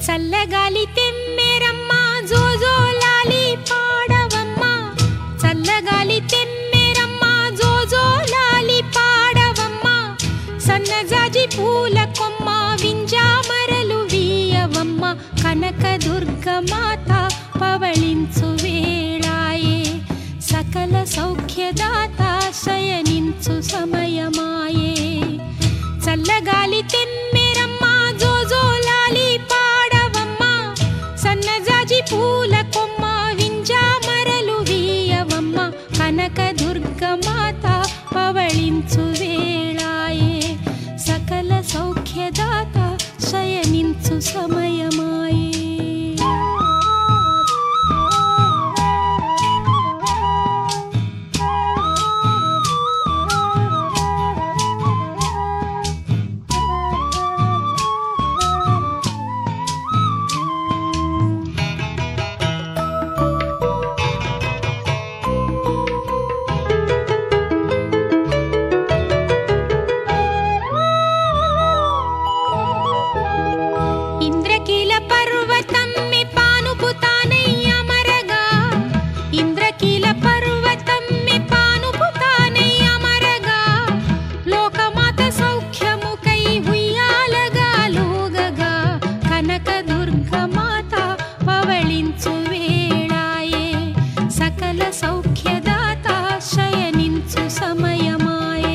చల్లగాలి తెమ్మెరమ్మ జోజోలాలి పాడవమ్మ, చల్లగాలి తెమ్మెరమ్మ జోజోలాలి పాడవమ్మ, సన్నజాజి పూల కొమ్మ వింజామరలు వీయవమ్మ, కనకదుర్గ మాత పవళించు వేళాయే, సకల సౌఖ్యదాత శయనించు సమయమాయే. చల్లగాలి తెమ్మెరమ్మ జోజోలాలి పాడవమ్మ, సన్నజాజి పూల కొమ్మ వింజామరలు వీయవమ్మ, కనకదుర్గ మాత పవళించు వేళాయే, సకల సౌఖ్యదాత శయనించు సమయమాయే. ఇంద్రకీల పర్వతం మీ పానుపు తానై అమరగా, ఇంద్రకీల పర్వతం మీ పానుపు తానై అమరగా, లోకమాత సౌఖ్యముకై ఉయ్యాలగా లూగగా, కనకదుర్గ మాత పవళించు వేళాయే, సకల సౌఖ్యదాత శయనించు సమయమాయే.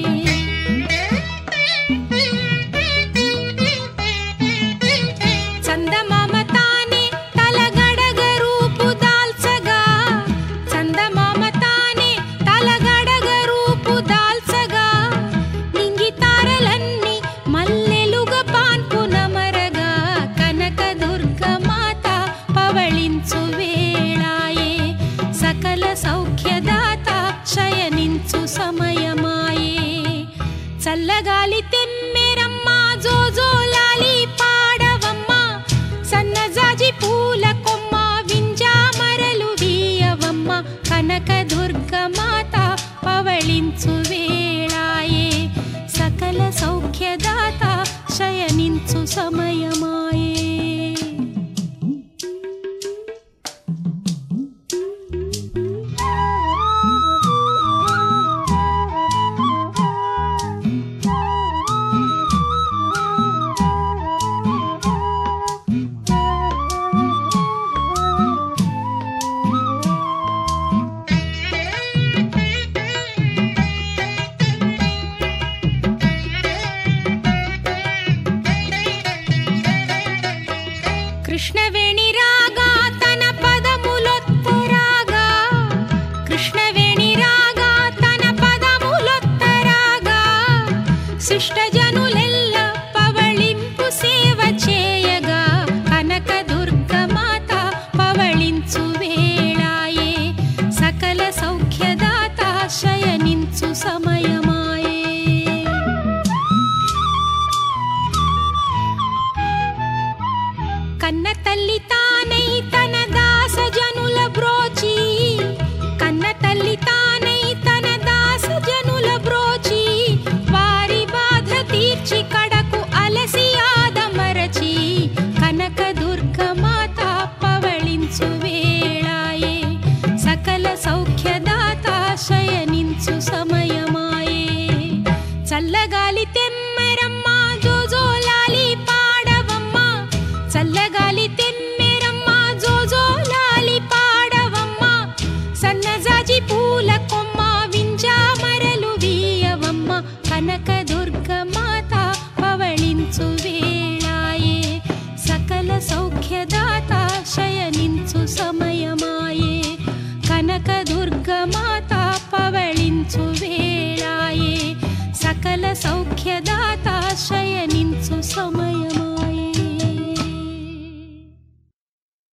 చందమామ తానే తలగడగ రూపు దాల్చగా, చందమామ తానే తలగడగ రూపు దాల్చగా, నింగి తారలన్నీ మల్లెలుగా పాన్పు నమరగా, కనకదుర్గ మాత పవళించు వేళాయే, సకల సౌఖ్యదాత శయనించు సమయమాయే. చల్లగాలి తెమ్మెరమ్మ జోజోలాలి పాడవమ్మ, సన్నజాజి పూల కొమ్మ వింజామరలు వీయవమ్మ, కనకదుర్గ మాత పవళించు వేళాయే, సకల సౌఖ్యదాత శయనించు సమయమాయే. కృష్ణవేణి రాగా తన పదములొత్తరాగా, కృష్ణవేణి రాగా తన పదములొత్తరాగా, శిష్టజనులెల్ల పవళింపు సేవ చేయగా, కనకదుర్గ మాత పవళించు వేళాయే, సకల సౌఖ్యదాత శయనించు సమయమాయే. కన్న తల్లి తానై తన దాస జనుల బ్రోచి, కన్న తల్లి తానై తన దాస జనుల బ్రోచి, వారి బాధ తీర్చి కడకు అలసి ఆదమరచి, కనకదుర్గ మాత పవళించు వేళాయే, సకల సౌఖ్యదాత శయనించు సమయమాయే. చల్లగాలి తెమ్మెరమ్మ జోజోలాలి పాడవమ్మ, చల్లగాలి తెమ్మెరమ్మ జోజోలాలి పాడవమ్మ, సన్నజాజి పూల కొమ్మ వింజామరలు వీయవమ్మ, కనకదుర్గ మాత పవళించు వేళాయే, సకల సౌఖ్యదాత శయనించు సమయమాయే, కనకదుర్గ మాత పవళించు వేళాయే, సకల సౌఖ్యదాత శయనించు సమయమాయే.